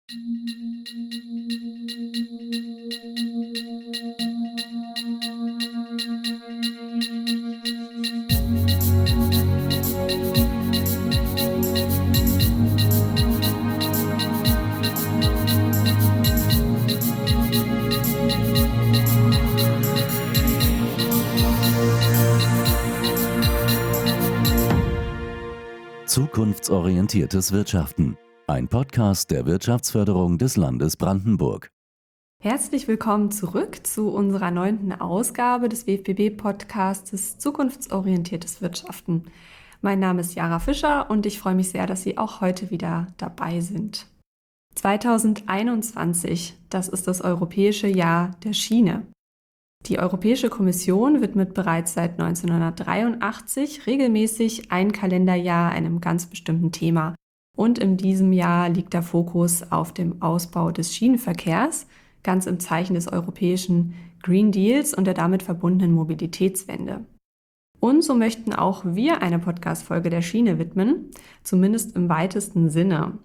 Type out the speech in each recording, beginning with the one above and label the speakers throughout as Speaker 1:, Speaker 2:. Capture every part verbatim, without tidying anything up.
Speaker 1: Zukunftsorientiertes Wirtschaften. Ein Podcast der Wirtschaftsförderung des Landes Brandenburg.
Speaker 2: Herzlich willkommen zurück zu unserer neunten Ausgabe des W F B B-Podcasts Zukunftsorientiertes Wirtschaften. Mein Name ist Jara Fischer und ich freue mich sehr, dass Sie auch heute wieder dabei sind. zweitausendeinundzwanzig, das ist das europäische Jahr der Schiene. Die Europäische Kommission widmet bereits seit neunzehnhundertdreiundachtzig regelmäßig ein Kalenderjahr einem ganz bestimmten Thema. Und in diesem Jahr liegt der Fokus auf dem Ausbau des Schienenverkehrs, ganz im Zeichen des europäischen Green Deals und der damit verbundenen Mobilitätswende. Und so möchten auch wir eine Podcast-Folge der Schiene widmen, zumindest im weitesten Sinne.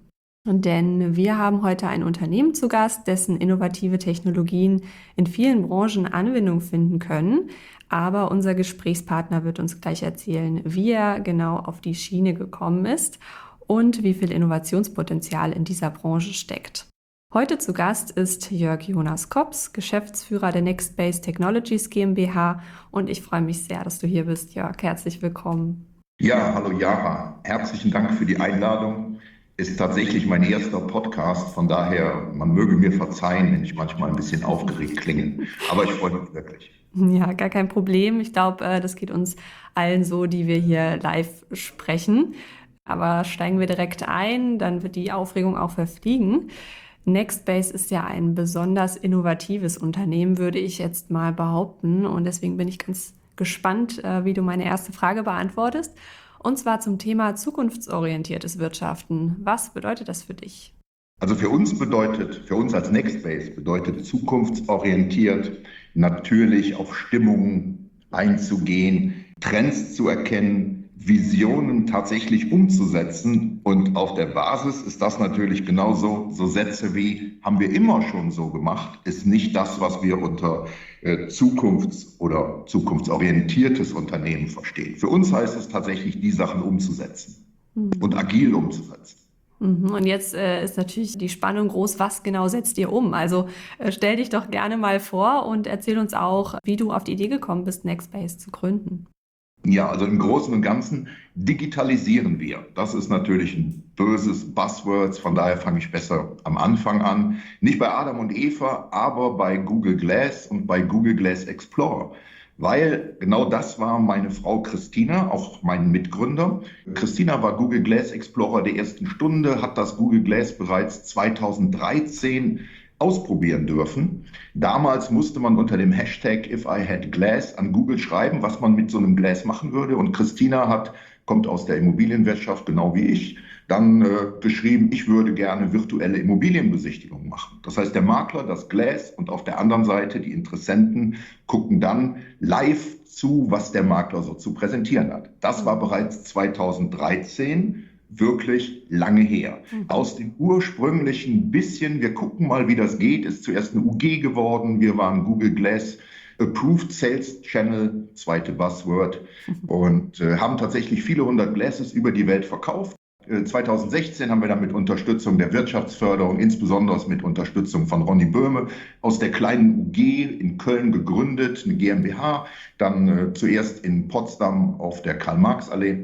Speaker 2: Denn wir haben heute ein Unternehmen zu Gast, dessen innovative Technologien in vielen Branchen Anwendung finden können. Aber unser Gesprächspartner wird uns gleich erzählen, wie er genau auf die Schiene gekommen ist und wie viel Innovationspotenzial in dieser Branche steckt. Heute zu Gast ist Jörg Jonas Kops, Geschäftsführer der Nextbase Technologies GmbH. Und ich freue mich sehr, dass du hier bist, Jörg. Herzlich willkommen.
Speaker 3: Ja, hallo Jara. Herzlichen Dank für die Einladung. Ist tatsächlich mein erster Podcast, von daher, man möge mir verzeihen, wenn ich manchmal ein bisschen aufgeregt klinge. Aber ich freue mich wirklich.
Speaker 2: Ja, gar kein Problem. Ich glaube, das geht uns allen so, die wir hier live sprechen. Aber steigen wir direkt ein, dann wird die Aufregung auch verfliegen. Nextbase ist ja ein besonders innovatives Unternehmen, würde ich jetzt mal behaupten. Und deswegen bin ich ganz gespannt, wie du meine erste Frage beantwortest. Und zwar zum Thema zukunftsorientiertes Wirtschaften. Was bedeutet das für dich?
Speaker 3: Also für uns bedeutet, für uns als Nextbase bedeutet zukunftsorientiert natürlich auf Stimmungen einzugehen, Trends zu erkennen, Visionen tatsächlich umzusetzen. Und auf der Basis ist das natürlich genauso, so Sätze wie, haben wir immer schon so gemacht, ist nicht das, was wir unter äh, Zukunfts- oder zukunftsorientiertes Unternehmen verstehen. Für uns heißt es tatsächlich, die Sachen umzusetzen mhm. und agil umzusetzen.
Speaker 2: Und jetzt äh, ist natürlich die Spannung groß, was genau setzt ihr um? Also äh, stell dich doch gerne mal vor und erzähl uns auch, wie du auf die Idee gekommen bist, Nextbase zu gründen.
Speaker 3: Ja, also im Großen und Ganzen digitalisieren wir. Das ist natürlich ein böses Buzzword, von daher fange ich besser am Anfang an. Nicht bei Adam und Eva, aber bei Google Glass und bei Google Glass Explorer. Weil genau das war meine Frau Christina, auch mein Mitgründer. Christina war Google Glass Explorer der ersten Stunde, hat das Google Glass bereits zweitausenddreizehn ausprobieren dürfen. Damals musste man unter dem Hashtag If I Had Glass an Google schreiben, was man mit so einem Glas machen würde. Und Christina hat, kommt aus der Immobilienwirtschaft, genau wie ich, dann äh, geschrieben, ich würde gerne virtuelle Immobilienbesichtigungen machen. Das heißt, der Makler, das Glas und auf der anderen Seite die Interessenten gucken dann live zu, was der Makler so zu präsentieren hat. Das war bereits zweitausenddreizehn. Wirklich lange her. Mhm. Aus dem ursprünglichen bisschen, wir gucken mal, wie das geht, ist zuerst eine U G geworden. Wir waren Google Glass Approved Sales Channel, zweite Buzzword, mhm. und äh, haben tatsächlich viele hundert Glasses über die Welt verkauft. Äh, zweitausendsechzehn haben wir dann mit Unterstützung der Wirtschaftsförderung, insbesondere mit Unterstützung von Ronny Böhme, aus der kleinen U G in Köln gegründet, eine GmbH, dann äh, zuerst in Potsdam auf der Karl-Marx-Allee.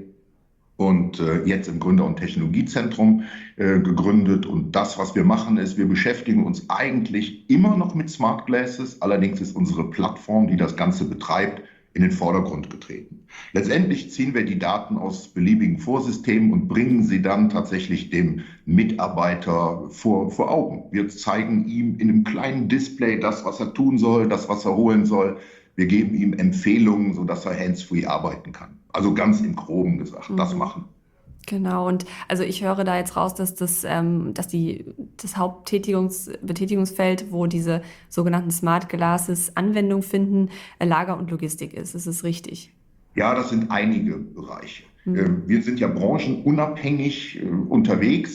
Speaker 3: Und äh, jetzt im Gründer- und Technologiezentrum äh, gegründet. Und das, was wir machen, ist, wir beschäftigen uns eigentlich immer noch mit Smart Glasses. Allerdings ist unsere Plattform, die das Ganze betreibt, in den Vordergrund getreten. Letztendlich ziehen wir die Daten aus beliebigen Vorsystemen und bringen sie dann tatsächlich dem Mitarbeiter vor, vor Augen. Wir zeigen ihm in einem kleinen Display das, was er tun soll, das, was er holen soll. Wir geben ihm Empfehlungen, sodass er hands-free arbeiten kann. Also ganz im Groben gesagt, mhm. das machen.
Speaker 2: Genau, und also ich höre da jetzt raus, dass das, ähm, dass die, das Hauptbetätigungsfeld, wo diese sogenannten Smart Glasses Anwendung finden, äh, Lager und Logistik ist. Ist das richtig?
Speaker 3: Ja, das sind einige Bereiche. Mhm. Äh, wir sind ja branchenunabhängig äh, unterwegs.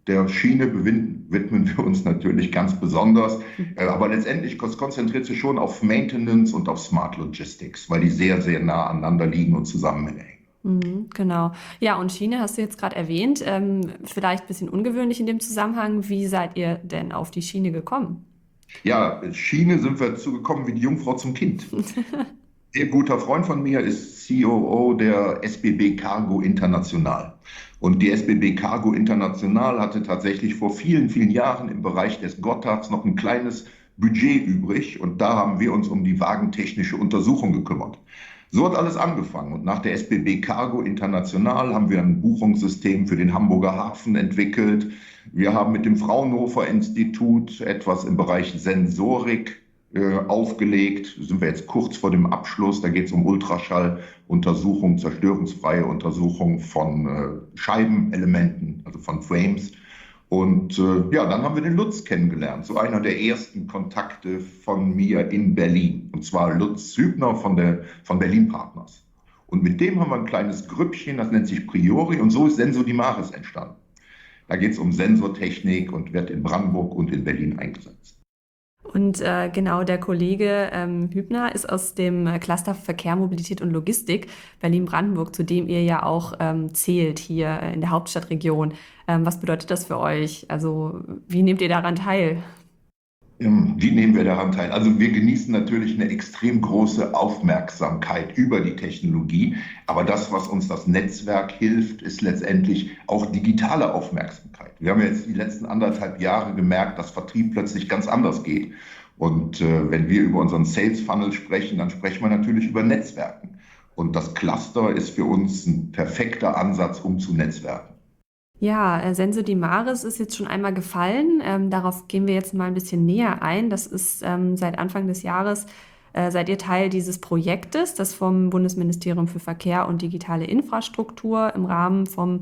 Speaker 3: der Schiene widmen wir uns natürlich ganz besonders. Aber letztendlich konzentriert sich schon auf Maintenance und auf Smart Logistics, weil die sehr, sehr nah aneinander liegen und zusammenhängen.
Speaker 2: Mhm, genau. Ja, und Schiene hast du jetzt gerade erwähnt. Ähm, vielleicht ein bisschen ungewöhnlich in dem Zusammenhang. Wie seid ihr denn auf die Schiene gekommen?
Speaker 3: Ja, Schiene sind wir zugekommen wie die Jungfrau zum Kind. Sehr guter Freund von mir ist C O O der S B B Cargo International. Und die S B B Cargo International hatte tatsächlich vor vielen, vielen Jahren im Bereich des Gottards noch ein kleines Budget übrig. Und da haben wir uns um die wagentechnische Untersuchung gekümmert. So hat alles angefangen. Und nach der S B B Cargo International haben wir ein Buchungssystem für den Hamburger Hafen entwickelt. Wir haben mit dem Fraunhofer Institut etwas im Bereich Sensorik äh, aufgelegt. Da sind wir jetzt kurz vor dem Abschluss. Da geht es um Ultraschalluntersuchung, zerstörungsfreie Untersuchung von äh, Scheibenelementen, also von Frames. Und äh, ja, dann haben wir den Lutz kennengelernt, so einer der ersten Kontakte von mir in Berlin. Und zwar Lutz Hübner von, der, von Berlin Partners. Und mit dem haben wir ein kleines Grüppchen, das nennt sich Priori, und so ist Sensodimaris entstanden. Da geht es um Sensortechnik und wird in Brandenburg und in Berlin eingesetzt.
Speaker 2: Und äh, genau, der Kollege ähm, Hübner ist aus dem Cluster Verkehr, Mobilität und Logistik Berlin-Brandenburg, zu dem ihr ja auch ähm, zählt hier in der Hauptstadtregion. Ähm, was bedeutet das für euch? Also wie nehmt ihr daran teil?
Speaker 3: Wie nehmen wir daran teil? Also wir genießen natürlich eine extrem große Aufmerksamkeit über die Technologie, aber das, was uns das Netzwerk hilft, ist letztendlich auch digitale Aufmerksamkeit. Wir haben jetzt die letzten anderthalb Jahre gemerkt, dass Vertrieb plötzlich ganz anders geht. Und äh, wenn wir über unseren Sales Funnel sprechen, dann sprechen wir natürlich über Netzwerken. Und das Cluster ist für uns ein perfekter Ansatz, um zu netzwerken.
Speaker 2: Ja, äh, Sensodimaris ist jetzt schon einmal gefallen. Ähm, darauf gehen wir jetzt mal ein bisschen näher ein. Das ist ähm, seit Anfang des Jahres, äh, seid ihr Teil dieses Projektes, das vom Bundesministerium für Verkehr und digitale Infrastruktur im Rahmen vom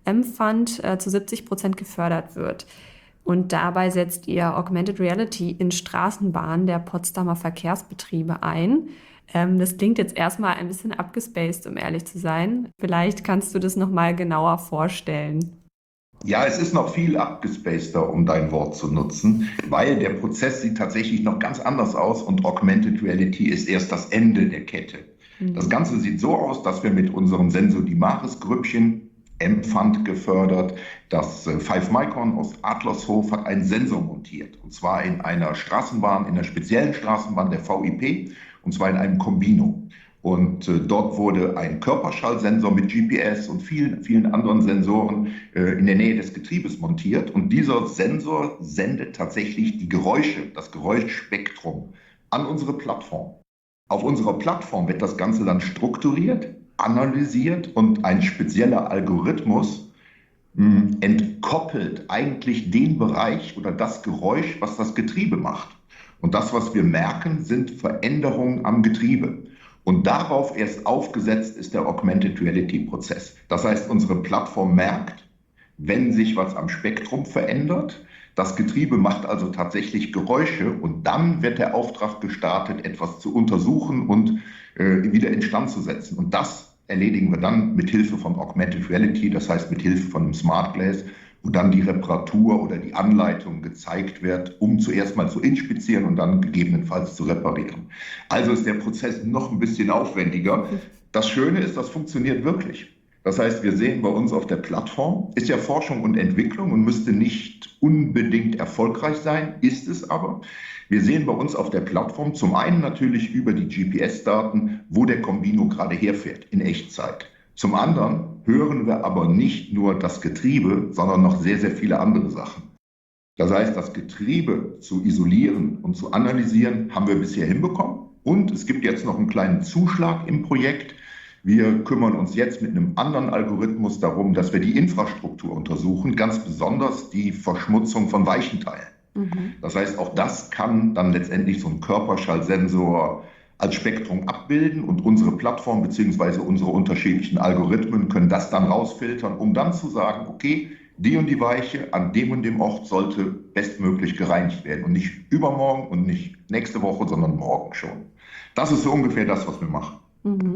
Speaker 2: M-Fund äh, zu siebzig Prozent gefördert wird. Und dabei setzt ihr Augmented Reality in Straßenbahnen der Potsdamer Verkehrsbetriebe ein. Ähm, das klingt jetzt erstmal ein bisschen abgespaced, um ehrlich zu sein. Vielleicht kannst du das nochmal genauer vorstellen.
Speaker 3: Ja, es ist noch viel abgespaceder, um dein Wort zu nutzen, weil der Prozess sieht tatsächlich noch ganz anders aus und Augmented Reality ist erst das Ende der Kette. Mhm. Das Ganze sieht so aus, dass wir mit unserem Sensodimaris-Grüppchen, M-Fund gefördert, das Five Micron aus Adlershof hat einen Sensor montiert. Und zwar in einer Straßenbahn, in einer speziellen Straßenbahn der V I P, und zwar in einem Combino. Und äh, dort wurde ein Körperschallsensor mit G P S und vielen, vielen anderen Sensoren äh, in der Nähe des Getriebes montiert. Und dieser Sensor sendet tatsächlich die Geräusche, das Geräuschspektrum an unsere Plattform. Auf unserer Plattform wird das Ganze dann strukturiert, analysiert und ein spezieller Algorithmus mh, entkoppelt eigentlich den Bereich oder das Geräusch, was das Getriebe macht. Und das, was wir merken, sind Veränderungen am Getriebe. Und darauf erst aufgesetzt ist der Augmented Reality Prozess. Das heißt, unsere Plattform merkt, wenn sich was am Spektrum verändert. Das Getriebe macht also tatsächlich Geräusche und dann wird der Auftrag gestartet, etwas zu untersuchen und äh, wieder instand zu setzen. Und das erledigen wir dann mit Hilfe von Augmented Reality, das heißt mit Hilfe von einem Smart Glass, wo dann die Reparatur oder die Anleitung gezeigt wird, um zuerst mal zu inspizieren und dann gegebenenfalls zu reparieren. Also ist der Prozess noch ein bisschen aufwendiger. Das Schöne ist, das funktioniert wirklich. Das heißt, wir sehen bei uns auf der Plattform, ist ja Forschung und Entwicklung und müsste nicht unbedingt erfolgreich sein, ist es aber. Wir sehen bei uns auf der Plattform zum einen natürlich über die G P S-Daten, wo der Combino gerade herfährt, in Echtzeit. Zum anderen hören wir aber nicht nur das Getriebe, sondern noch sehr, sehr viele andere Sachen. Das heißt, das Getriebe zu isolieren und zu analysieren, haben wir bisher hinbekommen. Und es gibt jetzt noch einen kleinen Zuschlag im Projekt. Wir kümmern uns jetzt mit einem anderen Algorithmus darum, dass wir die Infrastruktur untersuchen, ganz besonders die Verschmutzung von Weichenteilen. Mhm. Das heißt, auch das kann dann letztendlich so ein Körperschallsensor als Spektrum abbilden und unsere Plattform bzw. unsere unterschiedlichen Algorithmen können das dann rausfiltern, um dann zu sagen, okay, die und die Weiche an dem und dem Ort sollte bestmöglich gereinigt werden und nicht übermorgen und nicht nächste Woche, sondern morgen schon. Das ist so ungefähr das, was wir machen.
Speaker 2: Mhm.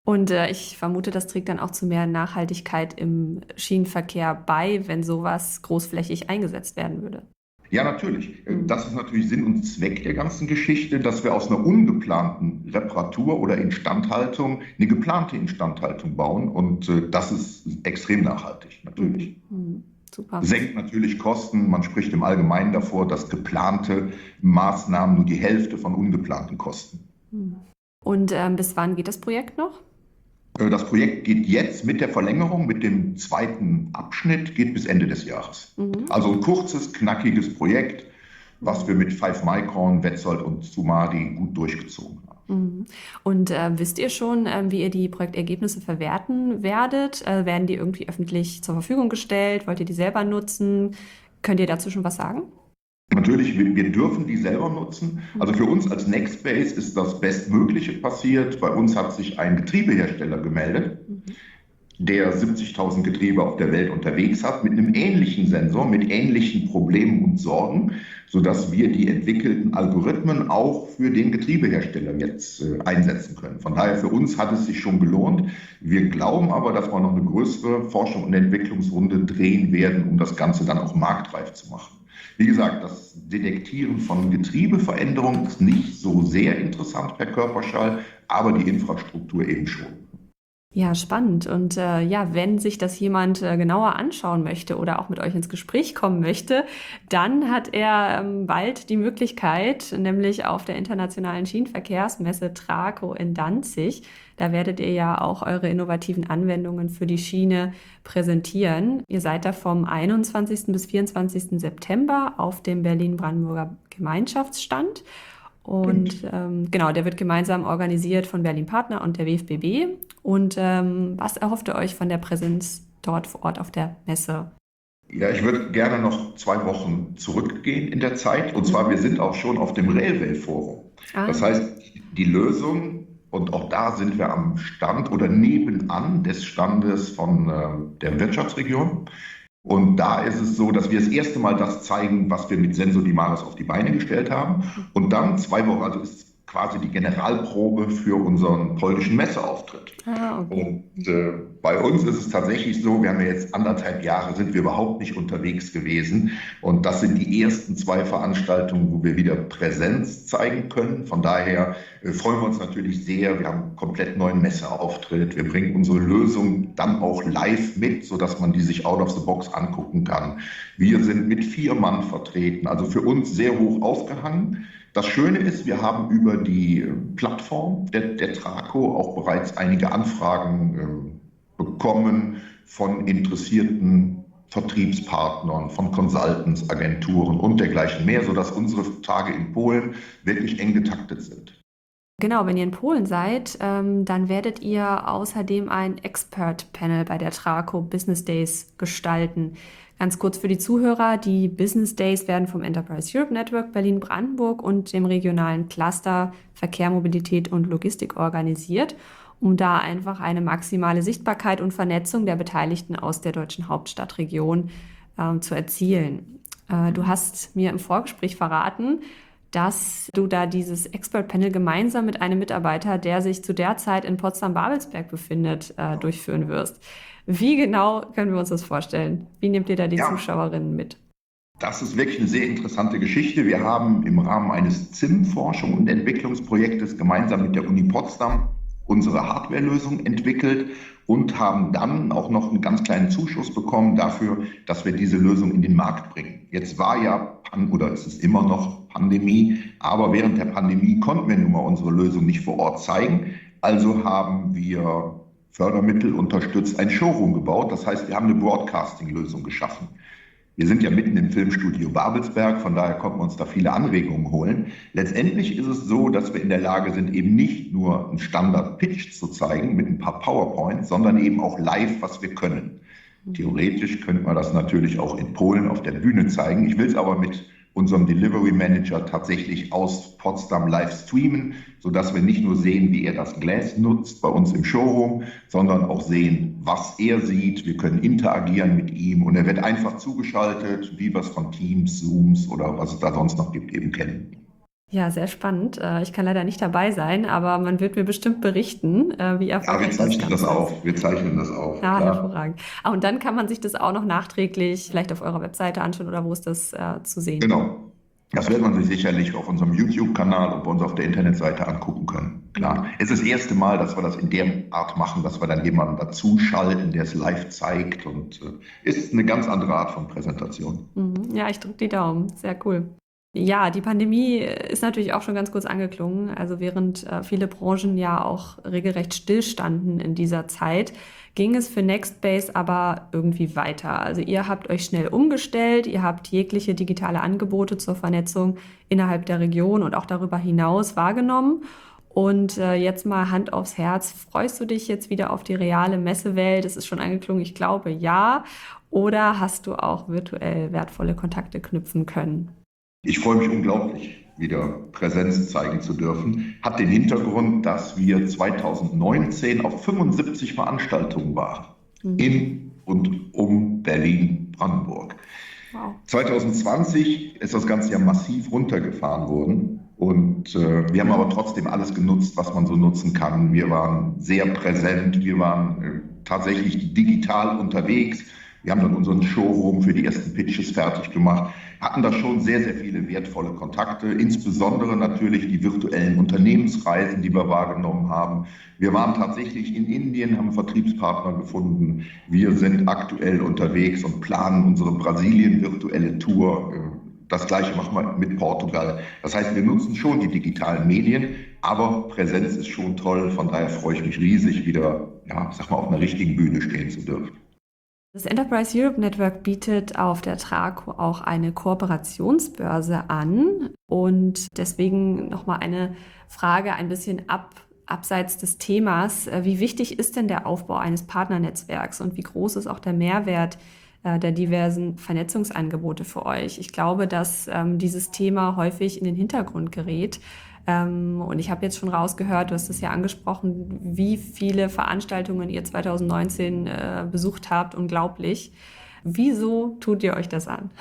Speaker 2: Und äh, ich vermute, das trägt dann auch zu mehr Nachhaltigkeit im Schienenverkehr bei, wenn sowas großflächig eingesetzt werden würde.
Speaker 3: Ja, natürlich.
Speaker 2: Mhm.
Speaker 3: Das ist natürlich Sinn und Zweck der ganzen Geschichte, dass wir aus einer ungeplanten Reparatur oder Instandhaltung eine geplante Instandhaltung bauen. Und äh, das ist extrem nachhaltig, natürlich.
Speaker 2: Mhm. Mhm. Super.
Speaker 3: Senkt natürlich Kosten. Man spricht im Allgemeinen davor, dass geplante Maßnahmen nur die Hälfte von ungeplanten kosten.
Speaker 2: Mhm. Und ähm, bis wann geht das Projekt noch?
Speaker 3: Das Projekt geht jetzt mit der Verlängerung, mit dem zweiten Abschnitt, geht bis Ende des Jahres.
Speaker 2: Mhm.
Speaker 3: Also ein kurzes, knackiges Projekt, was wir mit Five Micron, Wetzold und Sumadi gut durchgezogen haben.
Speaker 2: Mhm. Und äh, wisst ihr schon, äh, wie ihr die Projektergebnisse verwerten werdet? Äh, werden die irgendwie öffentlich zur Verfügung gestellt? Wollt ihr die selber nutzen? Könnt ihr dazu schon was sagen?
Speaker 3: Natürlich, wir, wir dürfen die selber nutzen. Also für uns als Nextbase ist das Bestmögliche passiert. Bei uns hat sich ein Getriebehersteller gemeldet,
Speaker 2: Mhm.
Speaker 3: der siebzigtausend Getriebe auf der Welt unterwegs hat, mit einem ähnlichen Sensor, mit ähnlichen Problemen und Sorgen, sodass wir die entwickelten Algorithmen auch für den Getriebehersteller jetzt äh, einsetzen können. Von daher für uns hat es sich schon gelohnt. Wir glauben aber, dass wir noch eine größere Forschung und Entwicklungsrunde drehen werden, um das Ganze dann auch marktreif zu machen. Wie gesagt, das Detektieren von Getriebeveränderungen ist nicht so sehr interessant per Körperschall, aber die Infrastruktur eben schon.
Speaker 2: Ja, spannend. Und äh, ja, wenn sich das jemand äh, genauer anschauen möchte oder auch mit euch ins Gespräch kommen möchte, dann hat er ähm, bald die Möglichkeit, nämlich auf der Internationalen Schienenverkehrsmesse TRACO in Danzig. Da werdet ihr ja auch eure innovativen Anwendungen für die Schiene präsentieren. Ihr seid da vom einundzwanzigsten bis vierundzwanzigsten September auf dem Berlin-Brandenburger Gemeinschaftsstand. Und ähm, genau, der wird gemeinsam organisiert von Berlin Partner und der W F B B. Und ähm, was erhofft ihr euch von der Präsenz dort vor Ort auf der Messe?
Speaker 3: Ja, ich würde gerne noch zwei Wochen zurückgehen in der Zeit. Und zwar, wir sind auch schon auf dem Railway-Forum.
Speaker 2: Ah.
Speaker 3: Das heißt, die Lösung, und auch da sind wir am Stand oder nebenan des Standes von äh, der Wirtschaftsregion. Und da ist es so, dass wir das erste Mal das zeigen, was wir mit Sensodimaris auf die Beine gestellt haben. Und dann zwei Wochen, also ist quasi die Generalprobe für unseren polnischen Messeauftritt.
Speaker 2: Ah, okay.
Speaker 3: Und äh, bei uns ist es tatsächlich so, wir haben ja jetzt anderthalb Jahre, sind wir überhaupt nicht unterwegs gewesen. Und das sind die ersten zwei Veranstaltungen, wo wir wieder Präsenz zeigen können. Von daher äh, freuen wir uns natürlich sehr. Wir haben einen komplett neuen Messeauftritt. Wir bringen unsere Lösung dann auch live mit, sodass man die sich out of the box angucken kann. Wir sind mit vier Mann vertreten, also für uns sehr hoch aufgehangen. Das Schöne ist, wir haben über die Plattform der, der TRACO auch bereits einige Anfragen äh, bekommen von interessierten Vertriebspartnern, von Consultants, Agenturen und dergleichen mehr, sodass unsere Tage in Polen wirklich eng getaktet sind.
Speaker 2: Genau, wenn ihr in Polen seid, ähm, dann werdet ihr außerdem ein Expert-Panel bei der TRACO Business Days gestalten. Ganz kurz für die Zuhörer, die Business Days werden vom Enterprise Europe Network Berlin-Brandenburg und dem regionalen Cluster Verkehr, Mobilität und Logistik organisiert, um da einfach eine maximale Sichtbarkeit und Vernetzung der Beteiligten aus der deutschen Hauptstadtregion äh, zu erzielen. Äh, du hast mir im Vorgespräch verraten, dass du da dieses Expert-Panel gemeinsam mit einem Mitarbeiter, der sich zu der Zeit in Potsdam-Babelsberg befindet, äh, durchführen wirst. Wie genau können wir uns das vorstellen? Wie nehmt ihr da die ja. Zuschauerinnen mit?
Speaker 3: Das ist wirklich eine sehr interessante Geschichte. Wir haben im Rahmen eines Z I M-Forschung und Entwicklungsprojektes gemeinsam mit der Uni Potsdam unsere Hardwarelösung entwickelt und haben dann auch noch einen ganz kleinen Zuschuss bekommen dafür, dass wir diese Lösung in den Markt bringen. Jetzt war ja, oder es ist immer noch Pandemie, aber während der Pandemie konnten wir nun mal unsere Lösung nicht vor Ort zeigen. Also haben wir Fördermittel unterstützt, ein Showroom gebaut. Das heißt, wir haben eine Broadcasting-Lösung geschaffen. Wir sind ja mitten im Filmstudio Babelsberg, von daher konnten wir uns da viele Anregungen holen. Letztendlich ist es so, dass wir in der Lage sind, eben nicht nur einen Standard-Pitch zu zeigen mit ein paar PowerPoints, sondern eben auch live, was wir können. Theoretisch könnte man das natürlich auch in Polen auf der Bühne zeigen. Ich will es aber mit unserem Delivery Manager tatsächlich aus Potsdam live streamen, sodass wir nicht nur sehen, wie er das Glass nutzt bei uns im Showroom, sondern auch sehen, was er sieht. Wir können interagieren mit ihm und er wird einfach zugeschaltet, wie wir es von Teams, Zooms oder was es da sonst noch gibt, eben kennen.
Speaker 2: Ja, sehr spannend. Äh, Ich kann leider nicht dabei sein, aber man wird mir bestimmt berichten, äh, wie
Speaker 3: Ja, wir
Speaker 2: erfolgreich das
Speaker 3: zeichnen das
Speaker 2: Ganze ist.
Speaker 3: auf. Wir zeichnen das auf,
Speaker 2: Ja,
Speaker 3: klar.
Speaker 2: hervorragend. Ah, und dann kann man sich das auch noch nachträglich vielleicht auf eurer Webseite anschauen oder wo ist das äh, zu sehen?
Speaker 3: Genau. Das wird man sich sicherlich auf unserem YouTube-Kanal und bei uns auf der Internetseite angucken können. Klar.
Speaker 2: Mhm.
Speaker 3: Es ist das erste Mal, dass wir das in der Art machen, dass wir dann jemanden dazu schalten, der es live zeigt und äh, ist eine ganz andere Art von Präsentation.
Speaker 2: Mhm. Ja, ich drücke die Daumen. Sehr cool. Ja, die Pandemie ist natürlich auch schon ganz kurz angeklungen. Also während äh, viele Branchen ja auch regelrecht stillstanden in dieser Zeit, ging es für Nextbase aber irgendwie weiter. Also ihr habt euch schnell umgestellt, ihr habt jegliche digitale Angebote zur Vernetzung innerhalb der Region und auch darüber hinaus wahrgenommen. Und äh, jetzt mal Hand aufs Herz, freust du dich jetzt wieder auf die reale Messewelt? Es ist schon angeklungen, ich glaube ja. Oder hast du auch virtuell wertvolle Kontakte knüpfen können?
Speaker 3: Ich freue mich unglaublich, wieder Präsenz zeigen zu dürfen. Hat den Hintergrund, dass wir zwanzig neunzehn auf fünfundsiebzig Veranstaltungen waren.
Speaker 2: Mhm.
Speaker 3: In und um Berlin-Brandenburg.
Speaker 2: Wow.
Speaker 3: zwanzig zwanzig ist das Ganze ja massiv runtergefahren worden. Und äh, wir haben aber trotzdem alles genutzt, was man so nutzen kann. Wir waren sehr präsent, wir waren äh, tatsächlich digital unterwegs. Wir haben dann unseren Showroom für die ersten Pitches fertig gemacht, hatten da schon sehr, sehr viele wertvolle Kontakte, insbesondere natürlich die virtuellen Unternehmensreisen, die wir wahrgenommen haben. Wir waren tatsächlich in Indien, haben Vertriebspartner gefunden. Wir sind aktuell unterwegs und planen unsere Brasilien-virtuelle Tour. Das Gleiche machen wir mit Portugal. Das heißt, wir nutzen schon die digitalen Medien, aber Präsenz ist schon toll. Von daher freue ich mich riesig, wieder, ja, sag mal, auf einer richtigen Bühne stehen zu dürfen.
Speaker 2: Das Enterprise Europe Network bietet auf der Traco auch eine Kooperationsbörse an und deswegen nochmal eine Frage ein bisschen ab, abseits des Themas. Wie wichtig ist denn der Aufbau eines Partnernetzwerks und wie groß ist auch der Mehrwert äh, der diversen Vernetzungsangebote für euch? Ich glaube, dass ähm, dieses Thema häufig in den Hintergrund gerät. Ähm, und ich habe jetzt schon rausgehört, du hast es ja angesprochen, wie viele Veranstaltungen ihr zwanzig neunzehn äh, besucht habt. Unglaublich. Wieso tut ihr euch das an?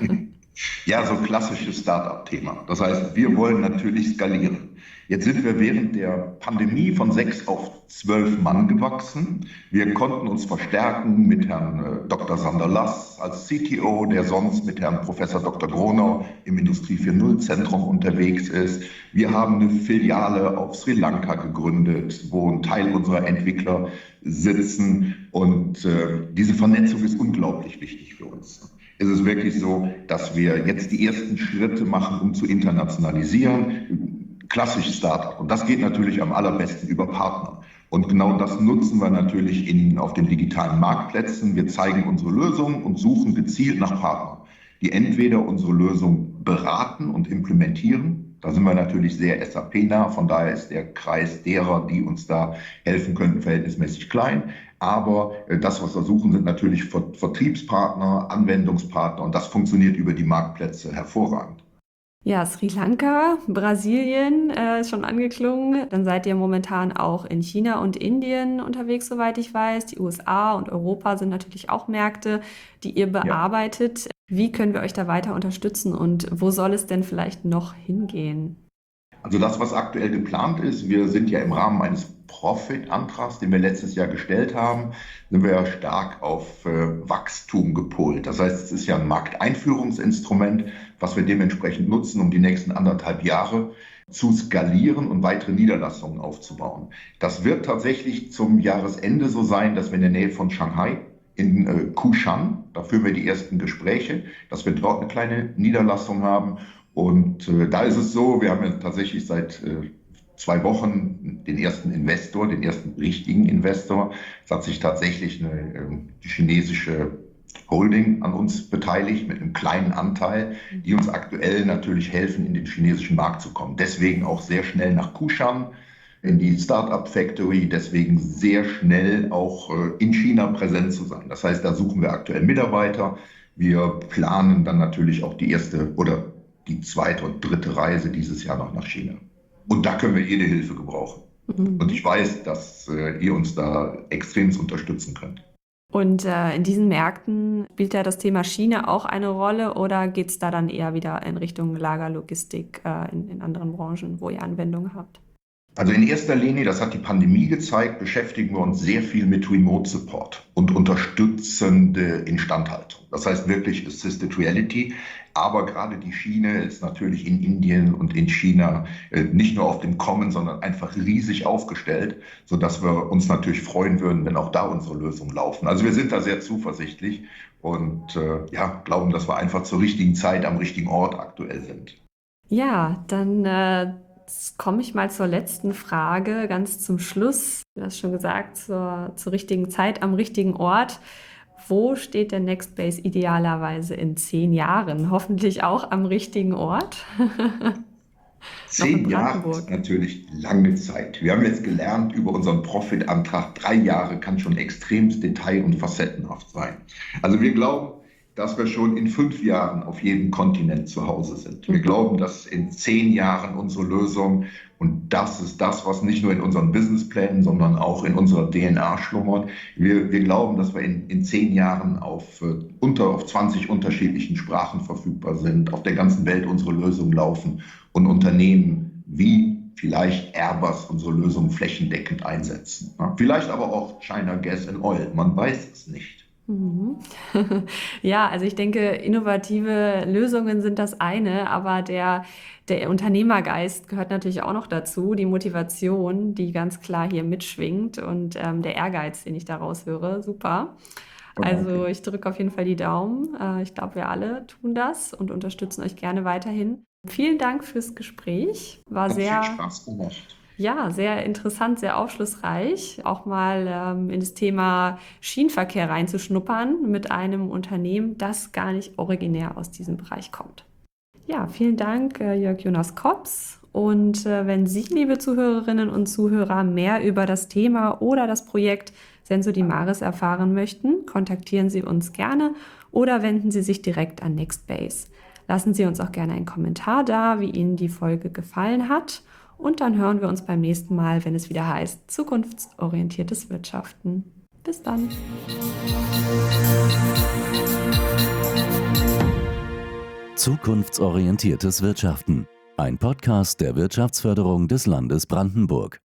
Speaker 3: Ja, so klassisches Start-up-Thema. Das heißt, wir wollen natürlich skalieren. Jetzt sind wir während der Pandemie von sechs auf zwölf Mann gewachsen. Wir konnten uns verstärken mit Herrn Doktor Sander Lass als C T O, der sonst mit Herrn Professor Doktor Gronau im Industrie vier Punkt null Zentrum unterwegs ist. Wir haben eine Filiale auf Sri Lanka gegründet, wo ein Teil unserer Entwickler sitzen. Und äh, diese Vernetzung ist unglaublich wichtig für uns. Es ist wirklich so, dass wir jetzt die ersten Schritte machen, um zu internationalisieren. Klassisches Startup. Und das geht natürlich am allerbesten über Partner. Und genau das nutzen wir natürlich in, auf den digitalen Marktplätzen. Wir zeigen unsere Lösung und suchen gezielt nach Partnern, die entweder unsere Lösung beraten und implementieren. Da sind wir natürlich sehr S A P-nah. Von daher ist der Kreis derer, die uns da helfen könnten, verhältnismäßig klein. Aber das, was wir suchen, sind natürlich Vertriebspartner, Anwendungspartner. Und das funktioniert über die Marktplätze hervorragend.
Speaker 2: Ja, Sri Lanka, Brasilien äh, ist schon angeklungen. Dann seid ihr momentan auch in China und Indien unterwegs, soweit ich weiß. Die U S A und Europa sind natürlich auch Märkte, die ihr bearbeitet. Ja. Wie können wir euch da weiter unterstützen und wo soll es denn vielleicht noch hingehen?
Speaker 3: Also das, was aktuell geplant ist, wir sind ja im Rahmen eines Profit-Antrags, den wir letztes Jahr gestellt haben, sind wir ja stark auf äh, Wachstum gepolt. Das heißt, es ist ja ein Markteinführungsinstrument, was wir dementsprechend nutzen, um die nächsten anderthalb Jahre zu skalieren und weitere Niederlassungen aufzubauen. Das wird tatsächlich zum Jahresende so sein, dass wir in der Nähe von Shanghai in äh, Kushan, da führen wir die ersten Gespräche, dass wir dort eine kleine Niederlassung haben. Und äh, da ist es so, wir haben ja tatsächlich seit äh, zwei Wochen den ersten Investor, den ersten richtigen Investor. Es hat sich tatsächlich eine äh, chinesische Holding an uns beteiligt mit einem kleinen Anteil, die uns aktuell natürlich helfen, in den chinesischen Markt zu kommen. Deswegen auch sehr schnell nach Kushan in die Startup Factory, deswegen sehr schnell auch äh, in China präsent zu sein. Das heißt, da suchen wir aktuell Mitarbeiter. Wir planen dann natürlich auch die erste oder die zweite und dritte Reise dieses Jahr noch nach China. Und da können wir jede Hilfe gebrauchen. Mhm. Und ich weiß, dass äh, ihr uns da extrem unterstützen könnt.
Speaker 2: Und äh, in diesen Märkten spielt ja das Thema Schiene auch eine Rolle oder geht es da dann eher wieder in Richtung Lagerlogistik äh, in, in anderen Branchen, wo ihr Anwendungen habt?
Speaker 3: Also in erster Linie, das hat die Pandemie gezeigt, beschäftigen wir uns sehr viel mit Remote Support und unterstützende Instandhaltung. Das heißt wirklich Assisted Reality. Aber gerade die Schiene ist natürlich in Indien und in China äh, nicht nur auf dem Kommen, sondern einfach riesig aufgestellt, sodass wir uns natürlich freuen würden, wenn auch da unsere Lösungen laufen. Also wir sind da sehr zuversichtlich und äh, ja, glauben, dass wir einfach zur richtigen Zeit am richtigen Ort aktuell sind.
Speaker 2: Ja, dann äh Jetzt komme ich mal zur letzten Frage, ganz zum Schluss. Du hast schon gesagt, zur, zur richtigen Zeit am richtigen Ort. Wo steht der Nextbase idealerweise in zehn Jahren? Hoffentlich auch am richtigen Ort.
Speaker 3: Zehn Jahre ist natürlich lange Zeit. Wir haben jetzt gelernt über unseren Profitantrag, drei Jahre kann schon extremst detail- und facettenhaft sein. Also wir glauben, dass wir schon in fünf Jahren auf jedem Kontinent zu Hause sind. Wir glauben, dass in zehn Jahren unsere Lösung, und das ist das, was nicht nur in unseren Businessplänen, sondern auch in unserer D N A schlummert, wir, wir glauben, dass wir in, in zehn Jahren auf, äh, unter, auf zwanzig unterschiedlichen Sprachen verfügbar sind, auf der ganzen Welt unsere Lösungen laufen und Unternehmen wie vielleicht Airbus unsere Lösungen flächendeckend einsetzen. Ja, vielleicht aber auch China Gas and Oil, man weiß es nicht.
Speaker 2: Ja, also ich denke, innovative Lösungen sind das eine, aber der, der Unternehmergeist gehört natürlich auch noch dazu, die Motivation, die ganz klar hier mitschwingt und ähm, der Ehrgeiz, den ich daraus höre. Super. Also ich drücke auf jeden Fall die Daumen. Äh, ich glaube, wir alle tun das und unterstützen euch gerne weiterhin. Vielen Dank fürs Gespräch. War
Speaker 3: Hat
Speaker 2: sehr
Speaker 3: viel Spaß gemacht.
Speaker 2: Ja, sehr interessant, sehr aufschlussreich, auch mal ähm, in das Thema Schienenverkehr reinzuschnuppern mit einem Unternehmen, das gar nicht originär aus diesem Bereich kommt. Ja, vielen Dank, äh, Jörg Jonas Kops. Und äh, wenn Sie, liebe Zuhörerinnen und Zuhörer, mehr über das Thema oder das Projekt Sensodimaris erfahren möchten, kontaktieren Sie uns gerne oder wenden Sie sich direkt an Nextbase. Lassen Sie uns auch gerne einen Kommentar da, wie Ihnen die Folge gefallen hat. Und dann hören wir uns beim nächsten Mal, wenn es wieder heißt, zukunftsorientiertes Wirtschaften. Bis dann.
Speaker 1: Zukunftsorientiertes Wirtschaften. Ein Podcast der Wirtschaftsförderung des Landes Brandenburg.